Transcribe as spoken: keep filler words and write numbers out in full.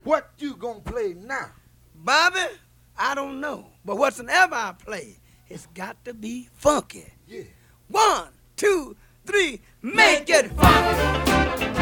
What you gonna play now? Bobby, I don't know. But whatsoever I play, it's got to be funky. Yeah. One, two, three, make it funky.